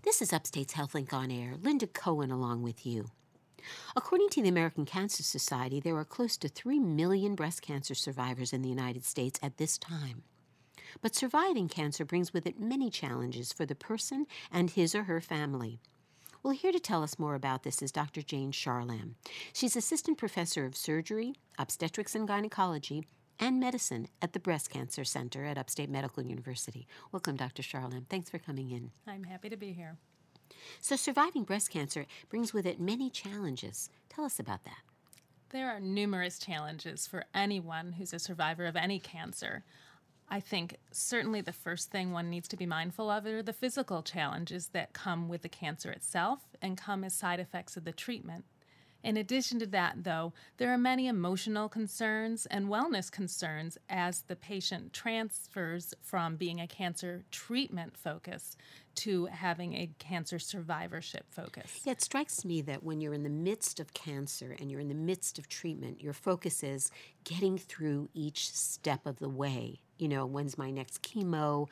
This is Upstate's HealthLink on Air. Linda Cohen along with you. According to the American Cancer Society, there are close to 3 million breast cancer survivors in the United States at this time. But surviving cancer brings with it many challenges for the person and his or her family. Well, here to tell us more about this is Dr. Jane Charlam. She's Assistant Professor of Surgery, Obstetrics and Gynecology, and Medicine at the Breast Cancer Center at Upstate Medical University. Welcome, Dr. Charlam. Thanks for coming in. I'm happy to be here. So surviving breast cancer brings with it many challenges. Tell us about that. There are numerous challenges for anyone who's a survivor of any cancer. I think certainly the first thing one needs to be mindful of are the physical challenges that come with the cancer itself and come as side effects of the treatment. In addition to that, though, there are many emotional concerns and wellness concerns as the patient transfers from being a cancer treatment focus to having a cancer survivorship focus. Yeah, it strikes me that when you're in the midst of cancer and you're in the midst of treatment, your focus is getting through each step of the way. You know, when's my next chemo?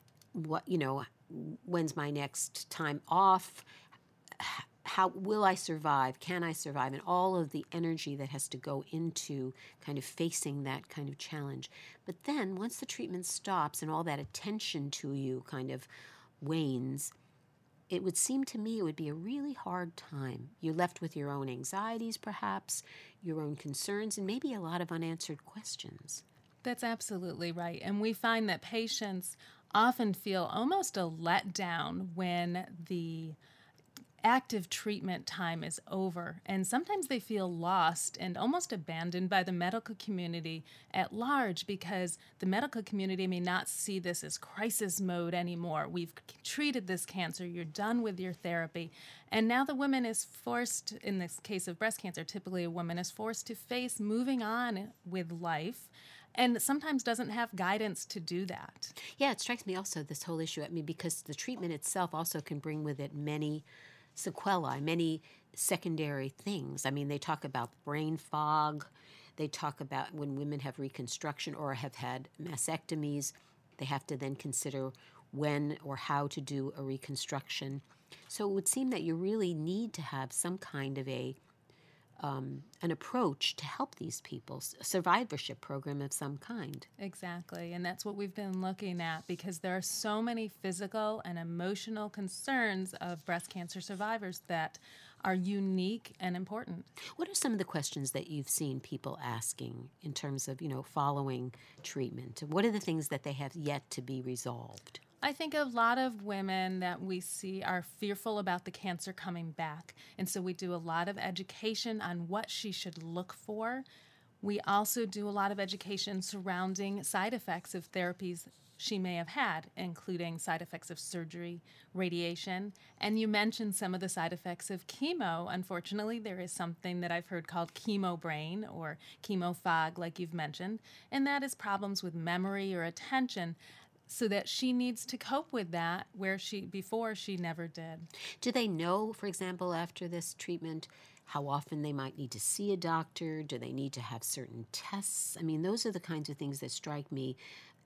When's my next time off? How will I survive? Can I survive? And all of the energy that has to go into kind of facing that kind of challenge. But then once the treatment stops and all that attention to you kind of wanes, it would seem to me it would be a really hard time. You're left with your own anxieties, perhaps, your own concerns, and maybe a lot of unanswered questions. That's absolutely right. And we find that patients often feel almost a letdown when the active treatment time is over, and sometimes they feel lost and almost abandoned by the medical community at large because the medical community may not see this as crisis mode anymore. We've treated this cancer, you're done with your therapy, and now the woman is forced, in this case of breast cancer, typically a woman is forced to face moving on with life and sometimes doesn't have guidance to do that. Yeah, it strikes me also, this whole issue, because the treatment itself also can bring with it many sequelae, many secondary things. I mean, they talk about brain fog. They talk about when women have reconstruction or have had mastectomies, they have to then consider when or how to do a reconstruction. So it would seem that you really need to have some kind of an approach to help these people, a survivorship program of some kind. Exactly, and that's what we've been looking at because there are so many physical and emotional concerns of breast cancer survivors that are unique and important. What are some of the questions that you've seen people asking in terms of, following treatment? What are the things that they have yet to be resolved? I think a lot of women that we see are fearful about the cancer coming back. And so we do a lot of education on what she should look for. We also do a lot of education surrounding side effects of therapies she may have had, including side effects of surgery, radiation. And you mentioned some of the side effects of chemo. Unfortunately, there is something that I've heard called chemo brain or chemo fog, like you've mentioned. And that is problems with memory or attention, so that she needs to cope with that where before she never did. Do they know, for example, after this treatment, how often they might need to see a doctor? Do they need to have certain tests? I mean, those are the kinds of things that strike me.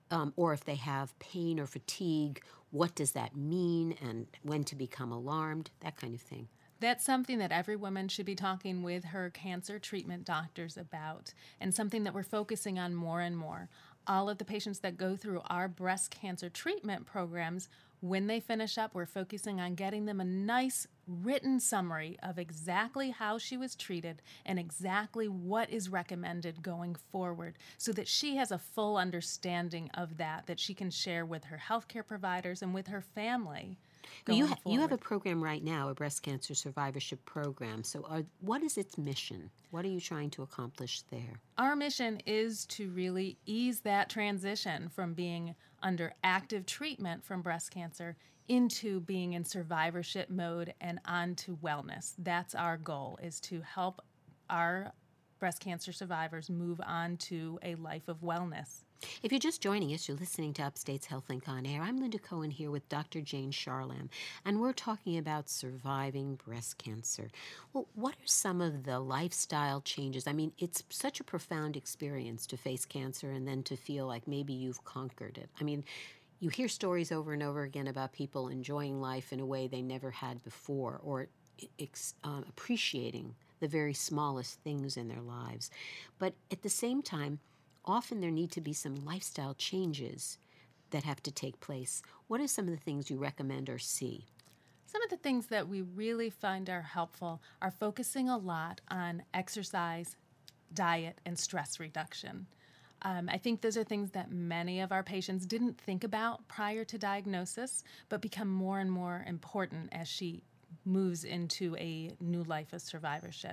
Or if they have pain or fatigue, what does that mean and when to become alarmed, that kind of thing. That's something that every woman should be talking with her cancer treatment doctors about, and something that we're focusing on more and more. All of the patients that go through our breast cancer treatment programs, when they finish up, we're focusing on getting them a nice written summary of exactly how she was treated and exactly what is recommended going forward so that she has a full understanding of that she can share with her healthcare providers and with her family. You have a program right now, a breast cancer survivorship program. So what is its mission? What are you trying to accomplish there? Our mission is to really ease that transition from being under active treatment from breast cancer into being in survivorship mode and onto wellness. That's our goal, is to help our breast cancer survivors move on to a life of wellness. If you're just joining us, you're listening to Upstate's HealthLink on Air. I'm Linda Cohen here with Dr. Jane Charlam, and we're talking about surviving breast cancer. Well, what are some of the lifestyle changes? I mean, it's such a profound experience to face cancer and then to feel like maybe you've conquered it. I mean, You hear stories over and over again about people enjoying life in a way they never had before, or appreciating the very smallest things in their lives. But at the same time, often there need to be some lifestyle changes that have to take place. What are some of the things you recommend or see? Some of the things that we really find are helpful are focusing a lot on exercise, diet, and stress reduction. I think those are things that many of our patients didn't think about prior to diagnosis, but become more and more important as she moves into a new life of survivorship.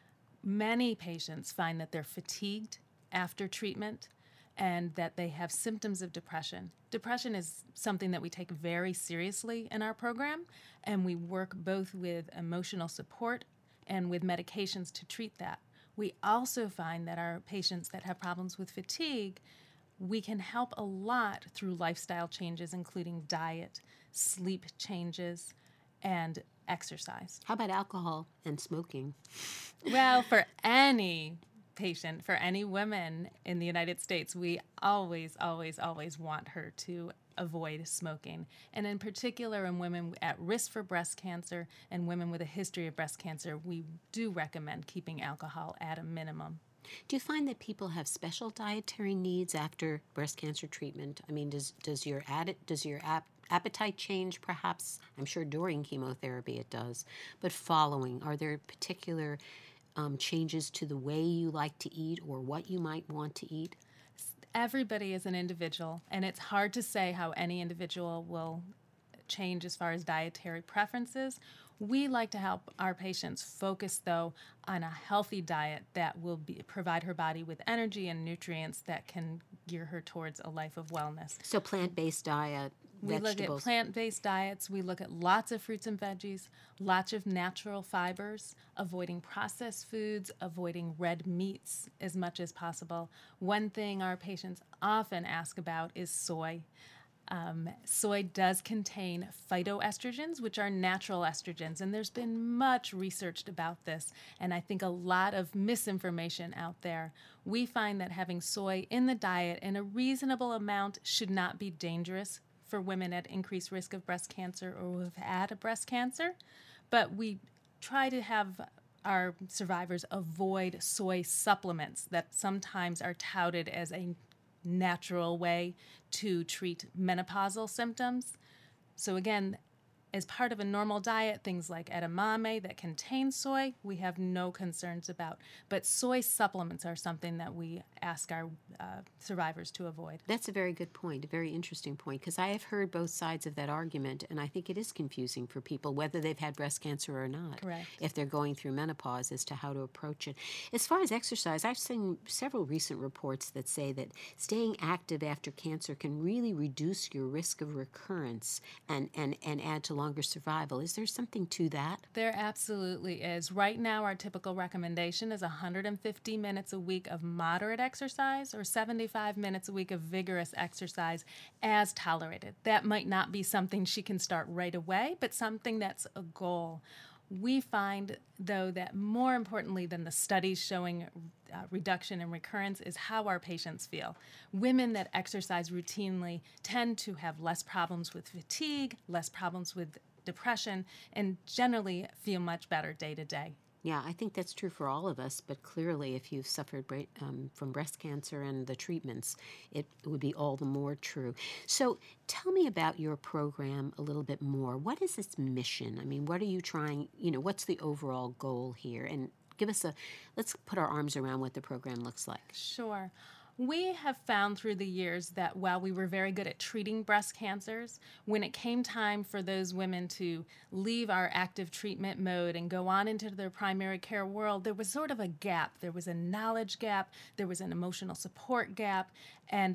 Many patients find that they're fatigued after treatment and that they have symptoms of depression. Depression is something that we take very seriously in our program, and we work both with emotional support and with medications to treat that. We also find that our patients that have problems with fatigue, we can help a lot through lifestyle changes, including diet, sleep changes, and exercise. How about alcohol and smoking? Well, for any patient, for any woman in the United States, we always, always, always want her to avoid smoking. And in particular, in women at risk for breast cancer and women with a history of breast cancer, we do recommend keeping alcohol at a minimum. Do you find that people have special dietary needs after breast cancer treatment? I mean, does your appetite change perhaps? I'm sure during chemotherapy it does. But following, are there particular changes to the way you like to eat or what you might want to eat? Everybody is an individual, and it's hard to say how any individual will change as far as dietary preferences. We like to help our patients focus, though, on a healthy diet that will provide her body with energy and nutrients that can gear her towards a life of wellness. So plant-based diet, we vegetables. look at plant-based diets. We look at lots of fruits and veggies, lots of natural fibers, avoiding processed foods, avoiding red meats as much as possible. One thing our patients often ask about is soy. Soy does contain phytoestrogens, which are natural estrogens, and there's been much research about this, and I think a lot of misinformation out there. We find that having soy in the diet in a reasonable amount should not be dangerous for women at increased risk of breast cancer or who have had a breast cancer, but we try to have our survivors avoid soy supplements that sometimes are touted as a natural way to treat menopausal symptoms. So again, as part of a normal diet, things like edamame that contain soy, we have no concerns about. But soy supplements are something that we ask our survivors to avoid. That's a very good point, a very interesting point, because I have heard both sides of that argument, and I think it is confusing for people, whether they've had breast cancer or not, Correct. if they're going through menopause, as to how to approach it. As far as exercise, I've seen several recent reports that say that staying active after cancer can really reduce your risk of recurrence and add to longer survival. Is there something to that? There absolutely is. Right now, our typical recommendation is 150 minutes a week of moderate exercise or 75 minutes a week of vigorous exercise as tolerated. That might not be something she can start right away, but something that's a goal. We find, though, that more importantly than the studies showing reduction in recurrence is how our patients feel. Women that exercise routinely tend to have less problems with fatigue, less problems with depression, and generally feel much better day to day. Yeah, I think that's true for all of us, but clearly if you've suffered from breast cancer and the treatments, it would be all the more true. So tell me about your program a little bit more. What is its mission? I mean, what are you trying, what's the overall goal here? And let's put our arms around what the program looks like. Sure. We have found through the years that while we were very good at treating breast cancers, when it came time for those women to leave our active treatment mode and go on into their primary care world, there was sort of a gap. There was a knowledge gap, there was an emotional support gap, and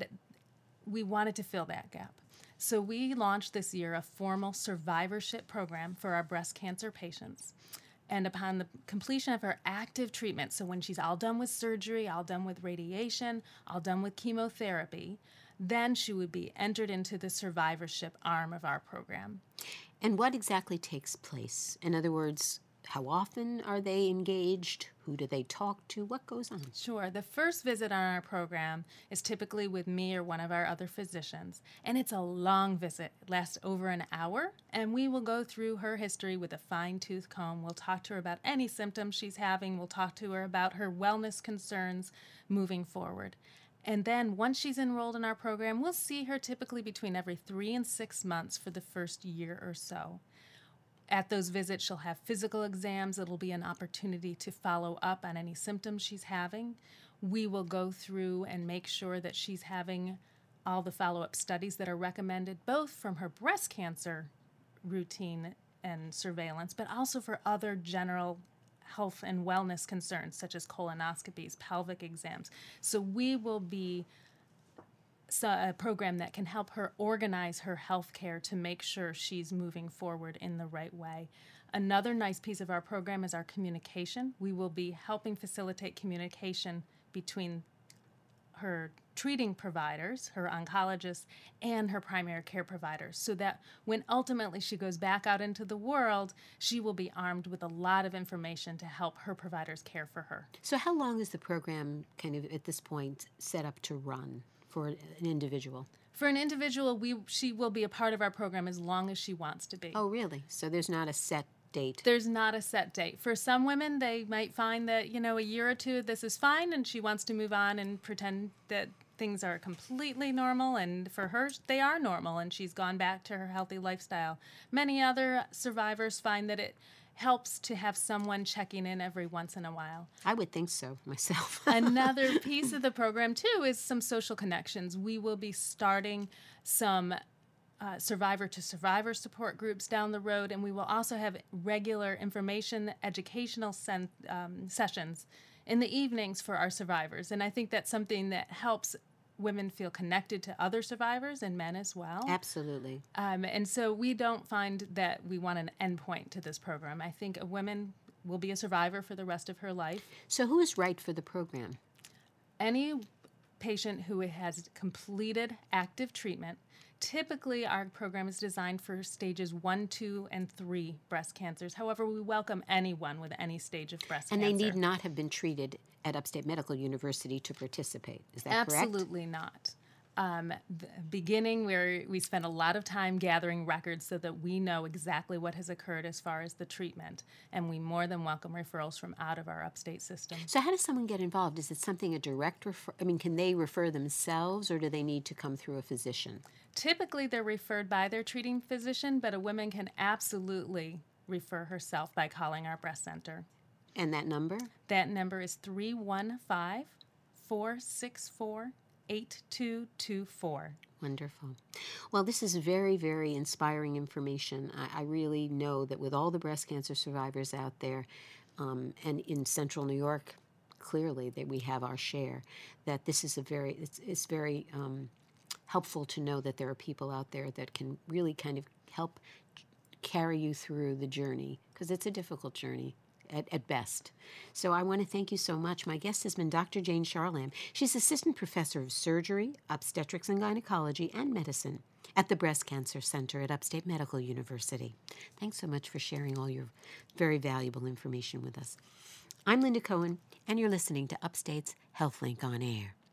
we wanted to fill that gap. So we launched this year a formal survivorship program for our breast cancer patients. And upon the completion of her active treatment, so when she's all done with surgery, all done with radiation, all done with chemotherapy, then she would be entered into the survivorship arm of our program. And what exactly takes place? In other words, How often are they engaged? Who do they talk to? What goes on? Sure. The first visit on our program is typically with me or one of our other physicians, and it's a long visit. It lasts over an hour, and we will go through her history with a fine-tooth comb. We'll talk to her about any symptoms she's having. We'll talk to her about her wellness concerns moving forward. And then once she's enrolled in our program, we'll see her typically between every 3 and 6 months for the first year or so. At those visits, she'll have physical exams. It'll be an opportunity to follow up on any symptoms she's having. We will go through and make sure that she's having all the follow-up studies that are recommended, both from her breast cancer routine and surveillance, but also for other general health and wellness concerns, such as colonoscopies, pelvic exams. So we will be a program that can help her organize her health care to make sure she's moving forward in the right way. Another nice piece of our program is our communication. We will be helping facilitate communication between her treating providers, her oncologists, and her primary care providers, so that when ultimately she goes back out into the world, she will be armed with a lot of information to help her providers care for her. So how long is the program kind of at this point set up to run for an individual? For an individual, she will be a part of our program as long as she wants to be. Oh, really? So there's not a set date? There's not a set date. For some women, they might find that, a year or two, this is fine, and she wants to move on and pretend that things are completely normal, and for her, they are normal, and she's gone back to her healthy lifestyle. Many other survivors find that it helps to have someone checking in every once in a while. I would think so myself. Another piece of the program, too, is some social connections. We will be starting some survivor-to-survivor support groups down the road, and we will also have regular information, educational sessions in the evenings for our survivors. And I think that's something that helps women feel connected to other survivors and men as well. Absolutely. And so we don't find that we want an endpoint to this program. I think a woman will be a survivor for the rest of her life. So who is right for the program? Any patient who has completed active treatment. Typically, our program is designed for stages 1, 2, and 3 breast cancers. However, we welcome anyone with any stage of breast cancer. And they need not have been treated at Upstate Medical University to participate. Is that correct? Absolutely not. The beginning, where we spent a lot of time gathering records so that we know exactly what has occurred as far as the treatment, and we more than welcome referrals from out of our upstate system. So how does someone get involved? Is it something a direct refer? I mean, can they refer themselves, or do they need to come through a physician? Typically, they're referred by their treating physician, but a woman can absolutely refer herself by calling our breast center. And that number? That number is 315-464-8224. Wonderful. Well, this is very, very inspiring information. I really know that with all the breast cancer survivors out there, and in Central New York, clearly that we have our share, that this is it's very helpful to know that there are people out there that can really kind of help carry you through the journey, because it's a difficult journey at best. So I want to thank you so much. My guest has been Dr. Jane Charlam. She's Assistant Professor of Surgery, Obstetrics and Gynecology, and Medicine at the Breast Cancer Center at Upstate Medical University. Thanks so much for sharing all your very valuable information with us. I'm Linda Cohen, and you're listening to Upstate's HealthLink on Air.